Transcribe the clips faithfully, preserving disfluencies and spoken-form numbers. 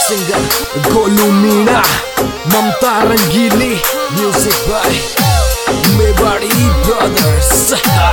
Singer Golu Meena, Mamta Rangili, music by Mewari Brothers.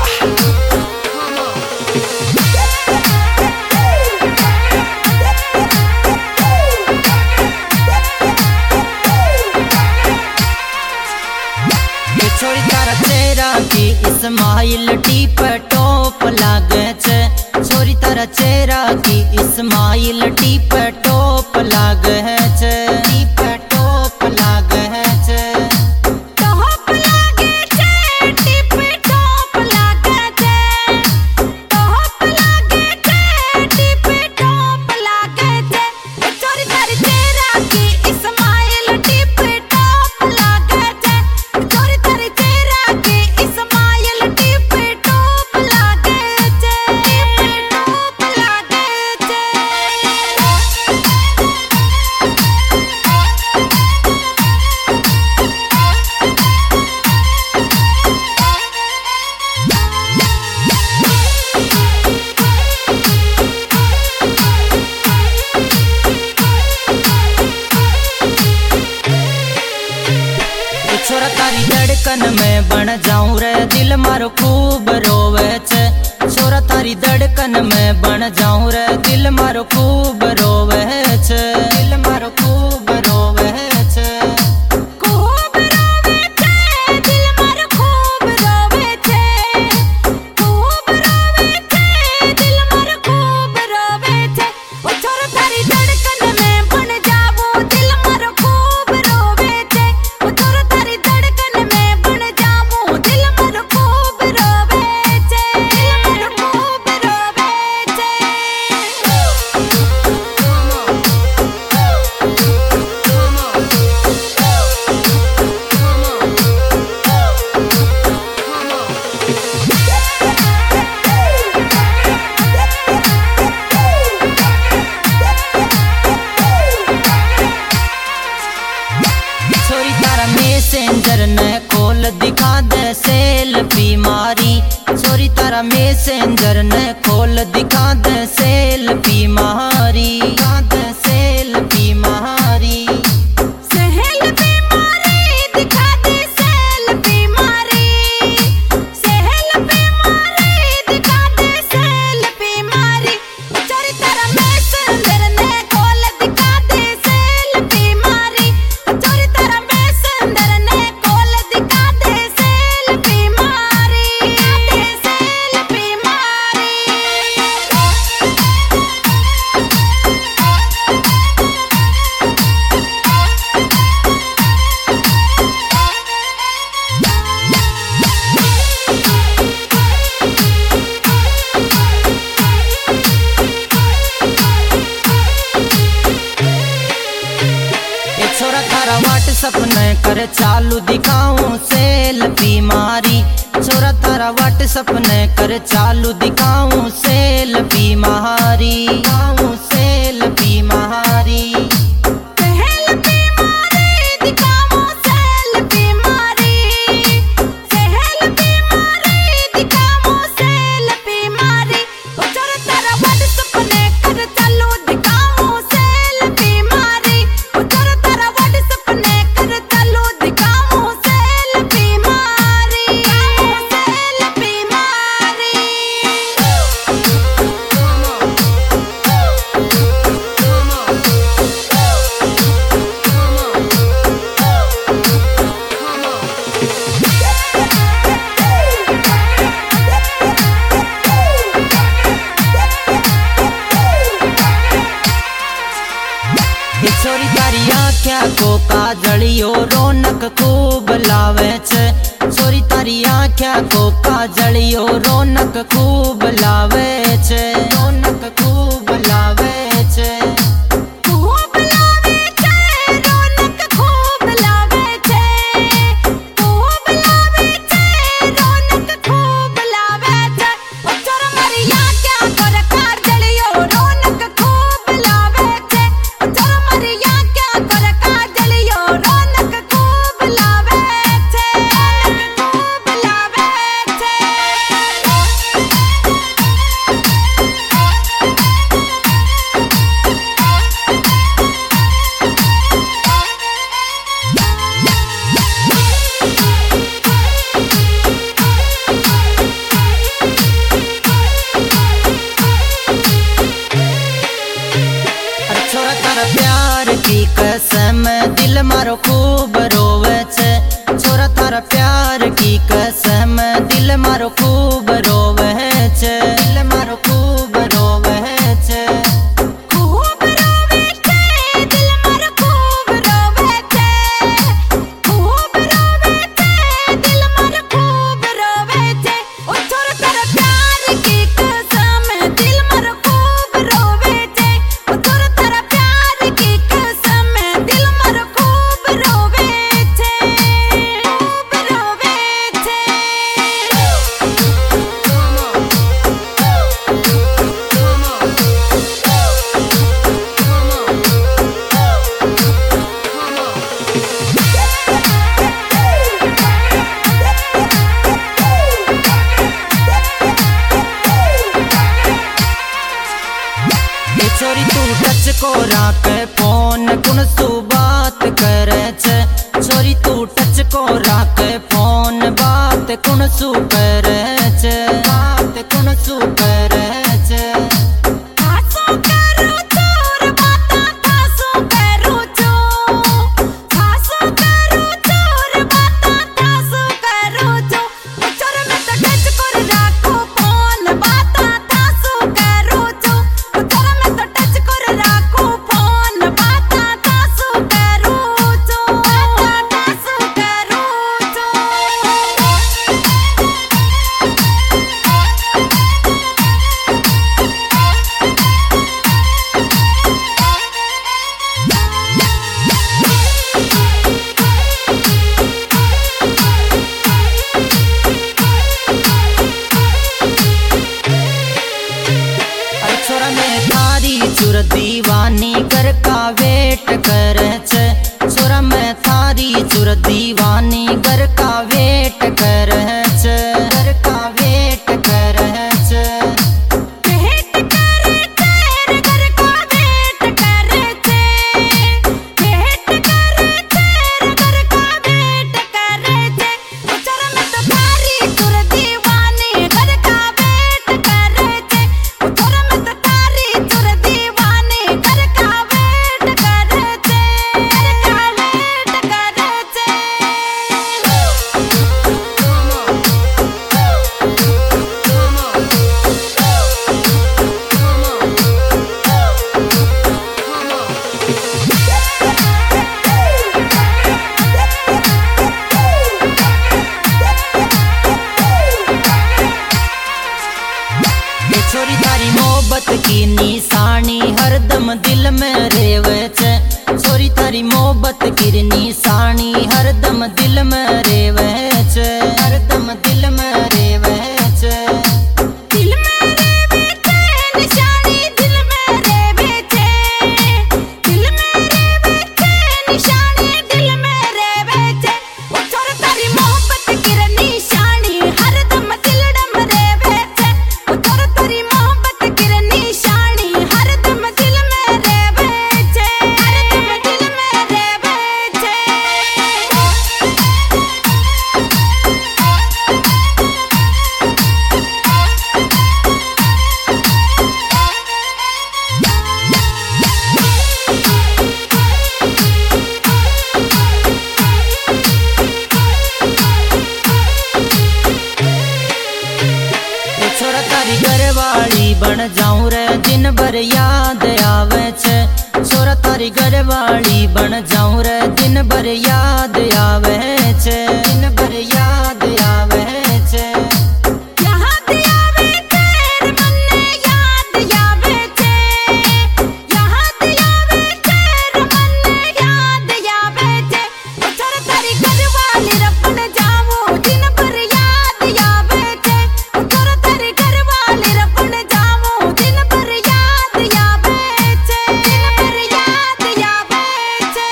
छोरी तारा चेहरा की इस्माइल टीप टॉप लागे छे। छोरी तारा चेहरा की इस्माइल टीप टॉप लागे छे। टीप टॉप लागे छे। टॉप लागे छे। टीप टॉप लागे छे। टॉप लागे छे। टीप टॉप लागे छे। छोरी तारा चेहरा की इस्माइल टीप टॉप लागे छे। छोरी तारा चेहरा की इस्माइल टीप टॉप लागे छे। टीप टॉप लागे छे। छोरा तारी धड़कन में बन जाऊं रे, दिल मारो खूब रोवे छे। छोरा तारी धड़कन में बन जाऊं रे, दिल मारो खूब रोवे छे। दिल मारो खूब रोवे छे। खूब रोवे छे। दिल मारो खूब रोवे छे। खूब रोवे छे। दिल मारो खूब रोवे छे। ओ छोरा तारी धड़कन में बन जाऊं, दिल मारो खूब रोवे छे। ओ छोरा तारी धड़कन में बन जाऊं, दिल मारो खूब रोवे छे। दिल मारो खूब रोवे छे। छोरी तारा मैसेंजर ने खोल दिखा दे सेल्फी मारी। छोरी तारा मैसेंजर ने खोल दिखा दे सेल्फी मारी। दिखा दे सेल्फी मारी। सेल्फी मारी। दिखा दे सेल्फी मारी। सेल्फी मारी। दिखा दे सेल्फी मारी। छोरी तारा मैसेंजर ने खोल दिखा दे सेल्फी मारी। छोरी तारा मैसेंजर ने खोल दिखा दे सेल्फी मारी। दे सेल्फी मारी। छोरा तारा व्हाट्सअप ने कर चालू दिखाऊं सेल्फी मारी। छोरा तारा व्हाट्सअप ने कर चालू दिखाऊं सेल्फी मारी। दिखाऊं सेल्फी मारी। सेल्फी मारी। दिखाऊं सेल्फी मारी। सेल्फी मारी। दिखाऊं सेल्फी मारी। ओ छोरा तारा व्हाट्सअप ने कर चालू दिखाऊं सेल्फी मारी। ओ छोरा तारा व्हाट्सअप ने कर चालू दिखाऊं सेल्फी मारी। सेल्फी मारी। छोरी तारी आँख्या को काजलियो रौनक खूब लावे छे। छोरी तारी आँख्या को काजलियो रौनक खूब लावे छे। रौनक खूब लावे छे। खूब लावे छे। रौनक खूब लावे छे। खूब लावे छे। रौनक खूब लावे छे। ओ छोरा मारी आँख्या को काजलियो रौनक खूब लावे छे। ओ छोरा मारी आँख्या को काजलियो रौनक खूब लावे छे। खूब लावे छे। थारा प्यार की कसम दिल मारो खूब रोवे छे। छोरा थारा प्यार की कसम दिल मारो खूब रोवे छे। दिल मारो खूब रोवे छे। खूब रोवे छे दिल मारो खूब रोवे छे। खूब रोवे छे दिल मारो खूब रोवे छे। ओ छोरा थारा प्यार की कसम दिल मारो खूब रोवे छे। ओ छोरा थारा प्यार की कसम दिल मारो खूब रोवे छे। खूब रोवे छे। ए छोरी तू टच को राख फोन कुण सु बात करे छे। छोरी तू टच को राख फोन बात कुण सु करे छे। बात कुण सु करे छे। थासो करू चोर बाता थासो करू चो। थासो करू चोर बाता थासो करू चो। ओ चोर में तो टच कर राखो फोन बाता थासो करू चो। ओ चोर में तो टच कर राखो फोन बाता थासो करू चो। बाता थासो करू चो। अरे छोरा मैं थारी चुर दीवानी कर का वेट करे छे। छोरा मैं थारी चुर दीवानी कर का वेट करे छे। कर का वेट करे छे। वेट करे तेरे घर का वेट करे थे। वेट करे तेरे घर का वेट करे थे। ओ चोर में तो थारी चुर दीवानी घर का वेट करे थे। ओ चोर में तो थारी चुर दीवानी घर का वेट करे थे। घर का वेट करे थे। ए छोरी तारी मोहब्बत की निशानी हरदम दिल में रेवे छे। छोरी तारी मोहब्बत की निशानी हरदम दिल में रेवे छे। हरदम दिल में रेवे छे। दिल में रेवे छे निशानी दिल में रेवे छे। दिल में रेवे छे निशानी दिल में रेवे छे। ओ छोर तारी मोहब्बत की निशानी हरदम दिल डम रेवे छे। ओ छोर तारी मोहब्बत की निशानी हरदम दिल में रेवे छे। हरदम दिल में रेवे छे। ए छोरा तारी घरवाली बन जाऊं रे दिन भर याद आवे छे। छोरा तारी घरवाली बन जाऊं रे दिन भर याद आवे छे। दिन भर याद आवे छे। याद आवे तेरे मन्ने याद आवे छे। याद आवे तेरे मन्ने याद आवे छे। ओ छोर तारी घरवाली रपन जावो दिन भर याद आवे छे। ओ छोर तारी घरवाली रपन जावो दिन भर याद आवे छे। दिन भर याद आवे छे।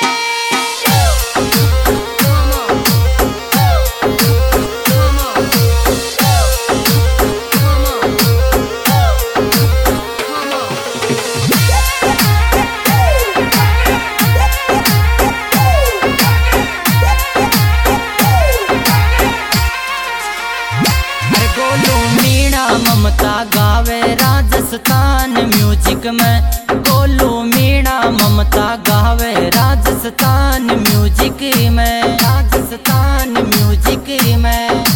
अरे गोलू मीणा ममता गावे राजस्थान म्यूजिक में। गोलू मीणा ममता गावे राजस्थान म्यूजिक में, राजस्थान म्यूजिक में।